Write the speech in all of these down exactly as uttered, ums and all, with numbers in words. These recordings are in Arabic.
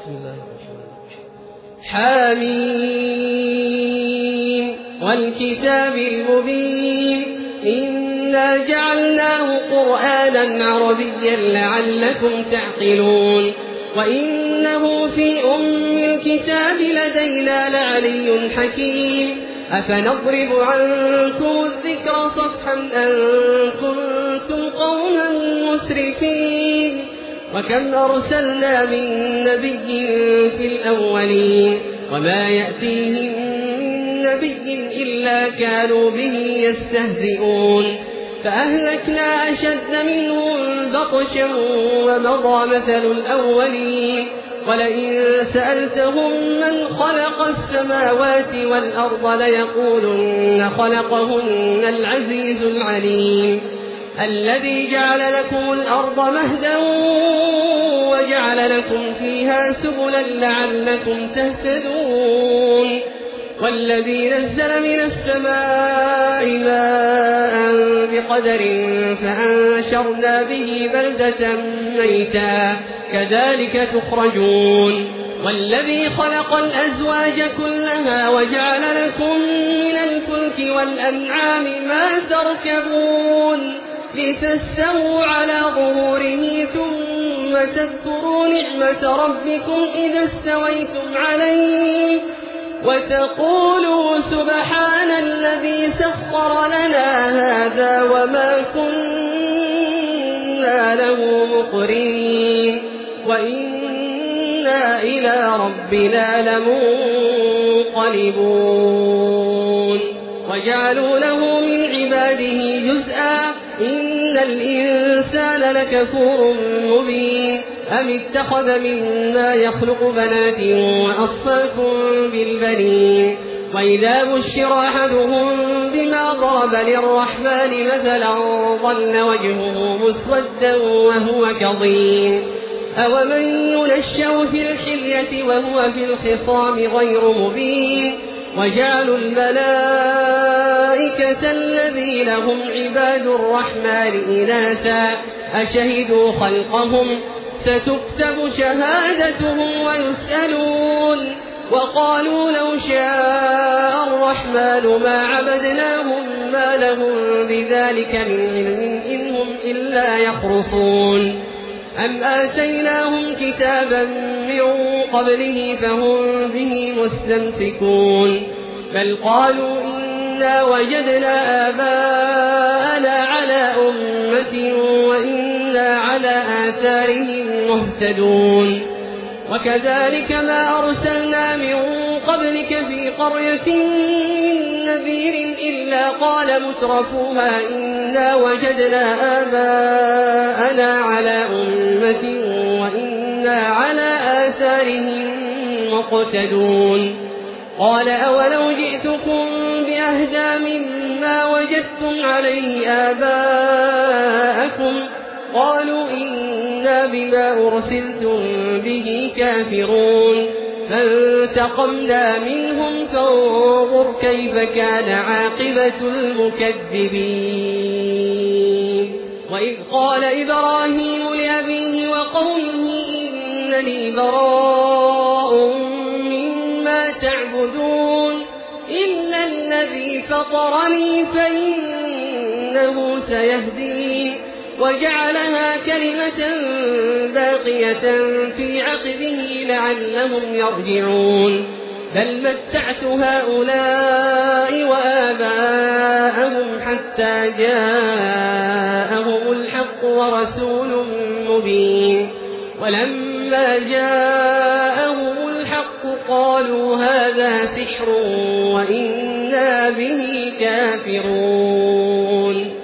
بسم الله الرحمن الرحيم. حميم والكتاب المبين إنا جعلناه قرآنا عربيا لعلكم تعقلون وإنه في أم الكتاب لدينا لعلي حكيم أفنضرب عنكم الذكر صفحا أن كنتم قوما مسرفين وكم أرسلنا من نبي في الأولين وما يأتيهم من نبي إلا كانوا به يستهزئون فأهلكنا أشد منهم بطشا ومضى مثل الأولين ولئن سألتهم من خلق السماوات والأرض ليقولن خلقهن العزيز العليم الذي جعل لكم الأرض مهدا وجعل لكم فيها سبلا لعلكم تهتدون والذي نزل من السماء ماء بقدر فأنشرنا به بلدة ميتا كذلك تخرجون والذي خلق الأزواج كلها وجعل لكم من الفلك والأنعام ما تركبون لتستووا على ظهوره ثم تذكروا نعمة ربكم إذا استويتم عليه وتقولوا سبحان الذي سخر لنا هذا وما كنا له مقرنين وإنا إلى ربنا لمنقلبون وجعلوا له من عباده جزءا إن الإنسان لكفور مبين أم اتخذ مما يخلق بنات وأصفاكم بالبنين وإذا بشر أحدهم بما ضرب للرحمن مثلا ظل وجهه مسودا وهو كظيم أومن ينشأ في الحلية وهو في الخصام غير مبين وجعلوا الملائكة الذين هم عباد الرحمن إناثا أشهدوا خلقهم ستكتب شهادتهم ويسألون وقالوا لو شاء الرحمن ما عبدناهم ما لهم بذلك من علم إن هم إلا يخرصون أم آتيناهم كتابا من قبله فهم به مستمسكون بل قالوا إنا وجدنا آباءنا على أمة وإنا على آثارهم مهتدون وكذلك ما أرسلنا من قبلك في قرية من نذير إلا قال مترفوها إنا وجدنا آباءنا على أمة وإنا على آثارهم مقتدون قال أولو جئتكم بأهدى مما وجدتم عليه آباءكم قالوا إنا بما أرسلتم به كافرون فانتقمنا منهم فانظر كيف كان عاقبة المكذبين وإذ قال إبراهيم لأبيه وقومه إنني براء مما تعبدون إلا الذي فطرني فإنه سيهدين وجعلها كلمة باقية في عقبه لعلهم يرجعون بل متعت هؤلاء وآباءهم حتى جاءهم الحق ورسول مبين ولما جاءهم الحق قالوا هذا سحر وإنا به كافرون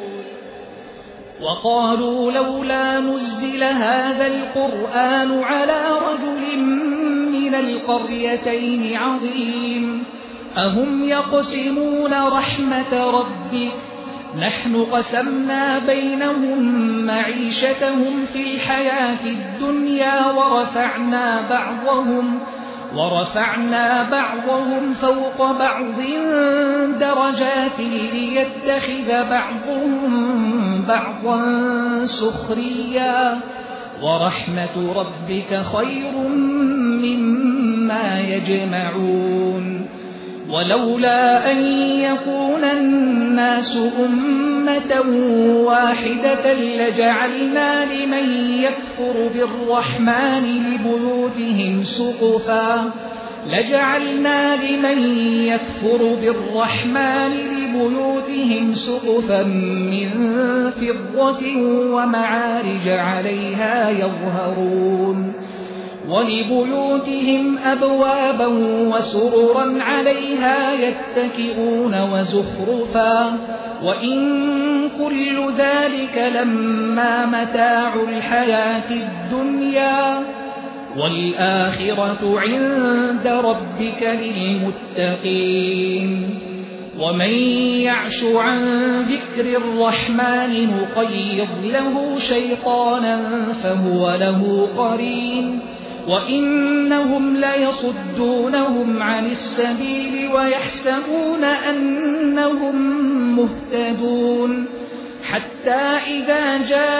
وقالوا لولا نزل هذا القرآن على رجل من القريتين عظيم أهم يقسمون رحمة ربك نحن قسمنا بينهم معيشتهم في الحياة الدنيا ورفعنا بعضهم ورفعنا بعضهم فوق بعض درجات ليتخذ بعضهم بعضا سخريا ورحمة ربك خير مما يجمعون ولولا أن يكون الناس أمة واحدة لجعلنا لمن يكفر بالرحمن لبيوتهم سقفا لجعلنا لمن يكفر بالرحمن لبيوتهم سقفا من فضة ومعارج عليها يظهرون ولبيوتهم أبوابا وسررا عليها يتكئون وزخرفا وإن كل ذلك لما متاع الحياة الدنيا والآخرة عند ربك للمتقين ومن يعش عن ذكر الرحمن نقيض له شيطانا فهو له قرين وإنهم ليصدونهم عن السبيل ويحسبون أنهم مهتدون حتى إذا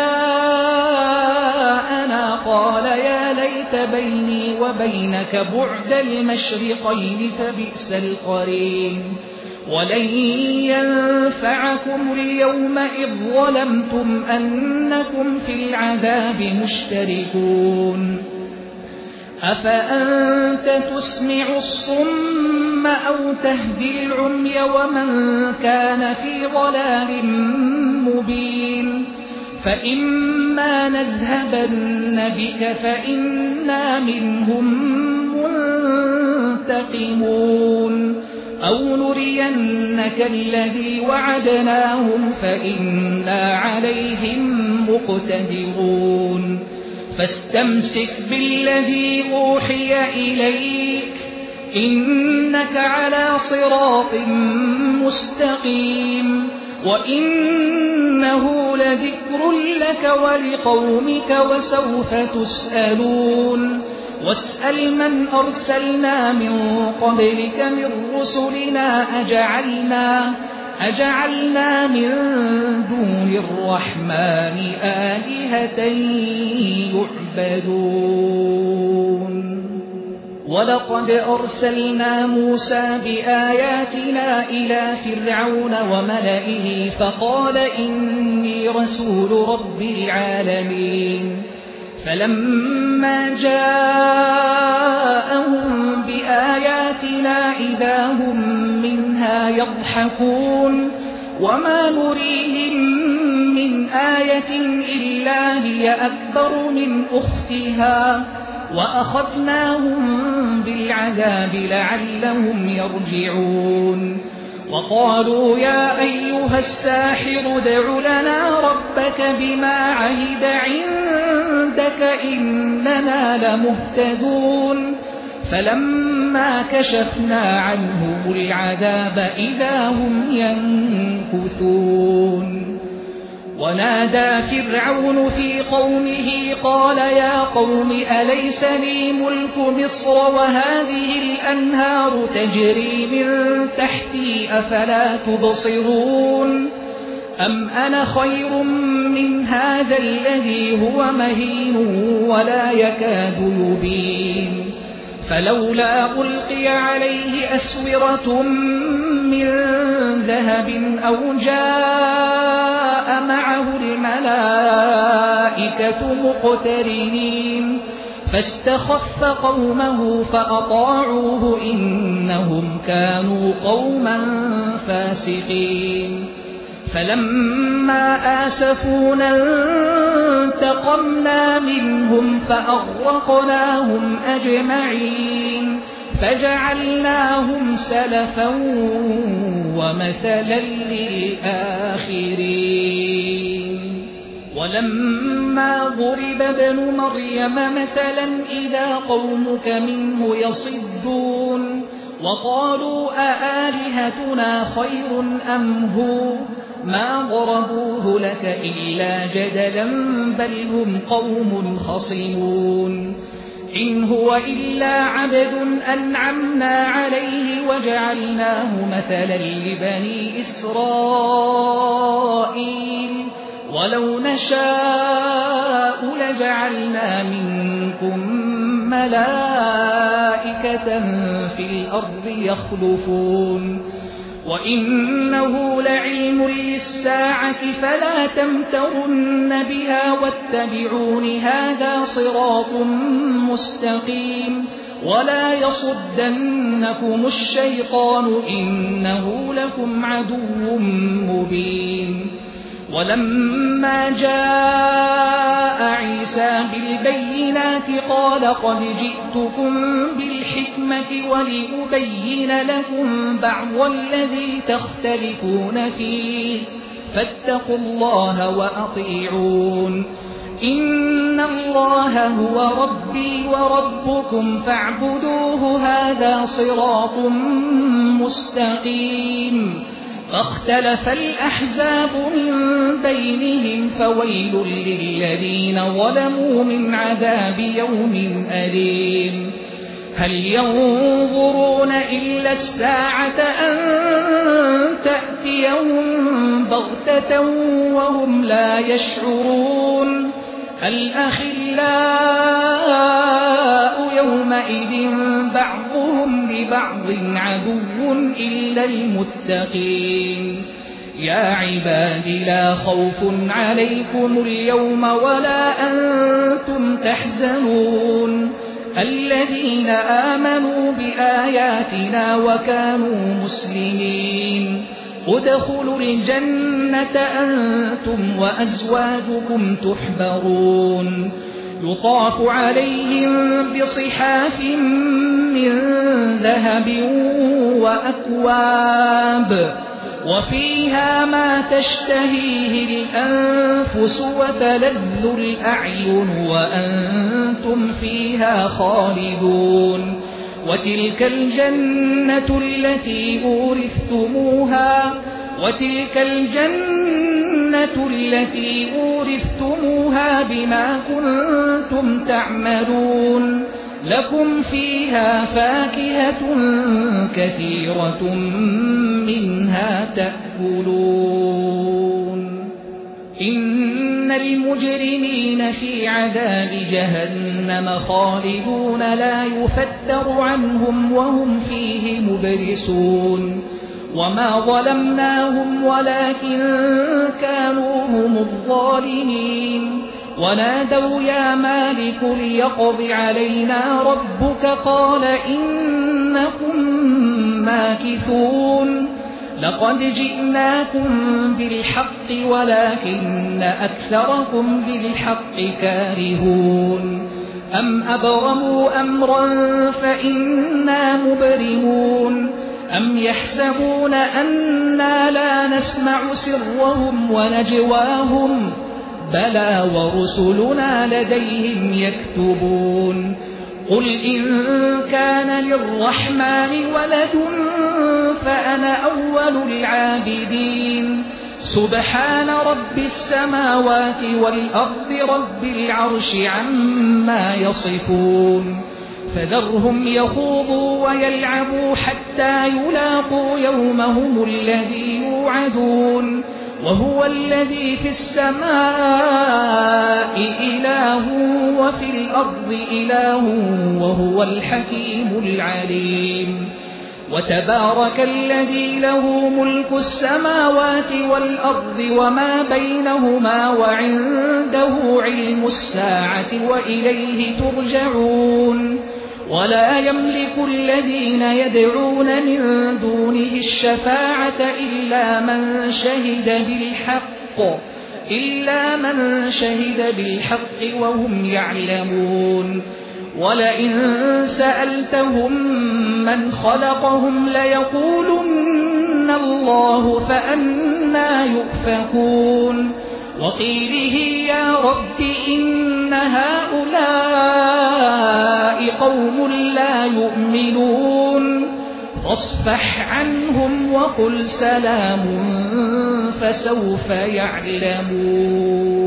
جاءنا قال يا ليت بيني وبينك بعد المشرقين فبئس القرين ولن ينفعكم اليوم إذ ظلمتم أنكم في العذاب مشتركون أفأنت تسمع الصم أو تهدي العمي ومن كان في ضلال مبين فإما نذهبن بك فإنا منهم منتقمون أو نرينك الذي وعدناهم فإنا عليهم مقتدرون فاستمسك بالذي أوحي إليك إنك على صراط مستقيم وإنه لذكر لك ولقومك وسوف تسألون واسأل من أرسلنا من قبلك من رسلنا أجعلنا, أجعلنا من دون الرحمن آلهة يعبدون ولقد أرسلنا موسى بآياتنا إلى فرعون وملئه فقال إني رسول رب العالمين فلما جاءهم بآياتنا إذا هم منها يضحكون وما نريهم من آية إلا هي أكبر من أختها وأخذناهم بالعذاب لعلهم يرجعون وقالوا يا أيها الساحر ادع لنا ربك بما عهد عندك إننا لمهتدون فلما كشفنا عنهم العذاب إذا هم ينكثون ونادى فرعون في قومه قال يا قوم أليس لي ملك مصر وهذه الأنهار تجري من تحتي أفلا تبصرون أم أنا خير من هذا الذي هو مهين ولا يكاد يبين فلولا ألقي عليه أسورة من ذهب أو جاء معه الملائكة مقترنين فاستخف قومه فأطاعوه إنهم كانوا قوما فاسقين فلما آسفونا انتقمنا منهم فأغرقناهم أجمعين فجعلناهم سلفا ومثلا للآخرين ولما ضرب ابن مريم مثلا إذا قومك منه يصدون وقالوا أآلهتنا خير أم هو ما ضربوه لك إلا جدلا بل هم قوم خصمون إن هو إلا عبد أنعمنا عليه وجعلناه مثلا لبني إسرائيل ولو نشاء لجعلنا منكم ملائكة في الأرض يخلفون وإنه لعلم للساعة فلا تمترن بها واتبعون هذا صراط مستقيم ولا يصدنكم الشيطان إنه لكم عدو مبين ولما جاء عيسى بالبينات قال قد جئتكم بالحكمة ولأبين لكم بعض الذي تختلفون فيه فاتقوا الله وأطيعون إن الله هو ربي وربكم فاعبدوه هذا صراط مستقيم فاختلف الأحزاب من بينهم فويل للذين ظلموا من عذاب يوم أليم هل ينظرون إلا الساعة أن تأتيهم بغتة وهم لا يشعرون الأخلاء يومئذ بعضهم لبعض عدو إلا المتقين يا عباد لا خوف عليكم اليوم ولا أنتم تحزنون الذين آمنوا بآياتنا وكانوا مسلمين ادخلوا الجنة أنتم وأزواجكم تحبرون يطاف عليهم بصحاف من ذهب وأكواب وفيها ما تشتهيه الأنفس وتلذ الأعين وأنتم فيها خالدون وتلك الجنة التي أورثتموها وتلك الجنة التي أورثتموها بما كنتم تعملون لكم فيها فاكهة كثيرة منها تأكلون إن المجرمين في عذاب جهنم خالدون لا يفتر عنهم وهم فيه مبلسون وما ظلمناهم ولكن كانوا هم الظالمين ونادوا يا مالك ليقض علينا ربك قال إنكم ماكثون لقد جئناكم بالحق ولكن أكثركم بالحق كارهون أم أبرموا أمرا فإنا مبرمون أم يحسبون أنا لا نسمع سرهم ونجواهم بلى ورسلنا لديهم يكتبون قل إن كان للرحمن ولد فأنا أول العابدين سبحان رب السماوات والأرض رب العرش عما يصفون فذرهم يخوضوا ويلعبوا حتى يلاقوا يومهم الذي يوعدون وهو الذي في السماء إله وفي الأرض إله وهو الحكيم العليم وتبارك الذي له ملك السماوات والأرض وما بينهما وعنده علم الساعة وإليه ترجعون ولا يملك الذين يدعون من دونه الشفاعة إلا من شهد بالحق إلا من شهد بالحق وهم يعلمون ولئن سألتهم من خلقهم ليقولن الله فأنى يؤفكون وقيله يا رب إن هؤلاء قوم لا يؤمنون فاصفح عنهم وقل سلام فسوف يعلمون